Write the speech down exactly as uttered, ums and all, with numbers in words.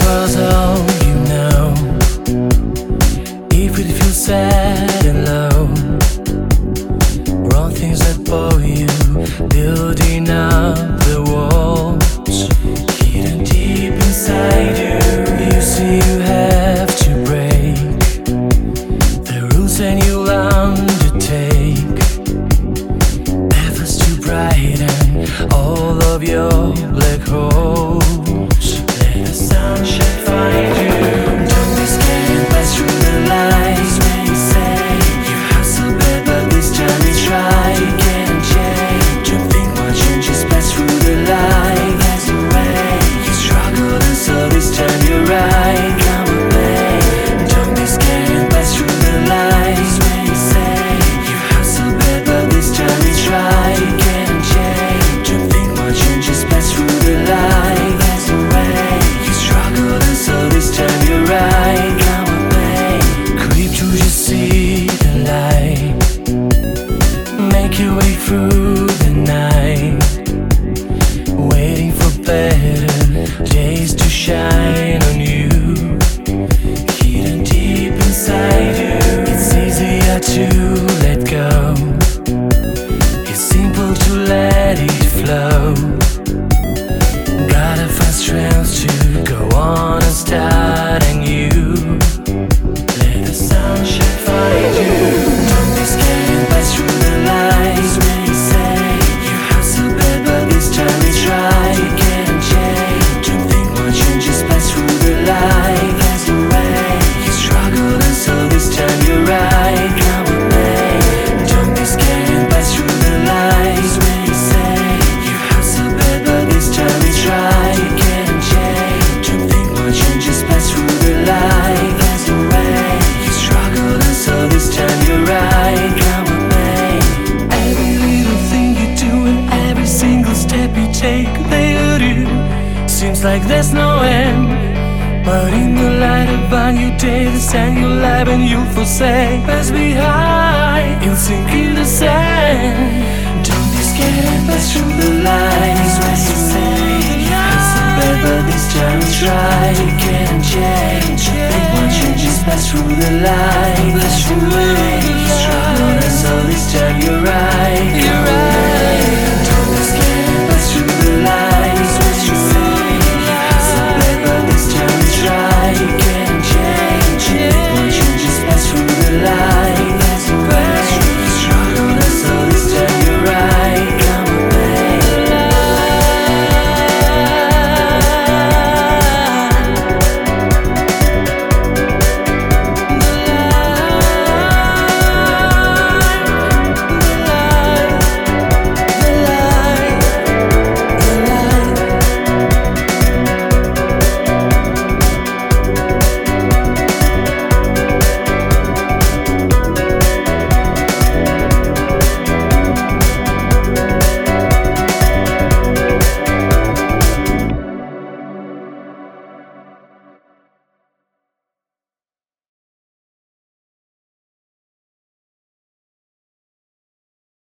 was all you know. If it feels sad and low, wrong things that bore you, building up the walls, hidden deep inside you. You see you have to break the rules and you'll undertake efforts to brighten all of your black holes. Let the sunshine find you. Don't be scared, pass through the lights. When you say you have so bad, but this time you try. Can't change. Don't think much and just pass through the light. There's a way. You struggle and so this time you're right. Come with me. Don't be scared, pass through the lights. When you say you have so bad, but this time you try. Can't change. Don't think much and just pass through the light. There's a way. You struggle and so this time you're right. Come with me. Creep to just see the light. Make your way through the night, waiting for better days to shine on you. Hidden deep inside you, it's easier to let go. It's simple to let it flow. Gotta find strength to go on and start anew. Let the sunshine find you. Don't be scared, pass through the lights. When you say you have so bad, but this time you try. Can't change. Don't think much and just pass through the light. There's a way. You struggle and so this time you're right. Come with me. Don't be scared, pass through the lights. When you say you have so bad, but this time you try. Can't change. Don't think much and just pass through the light. There's a way. You struggle and so this time you're right. Come with me. Every little thing you do and every single step you take, they hurt you. Seems like there's no end, but in the light of a new day, the sand you'll live and you'll forsake. Pass behind, you'll sink in the sand. Don't be scared and pass through the lights. When you say you have so bad, but this time you try. You can't change. Think much and just pass through the light. Pass through the way you struggle and so this time you're right. You're right.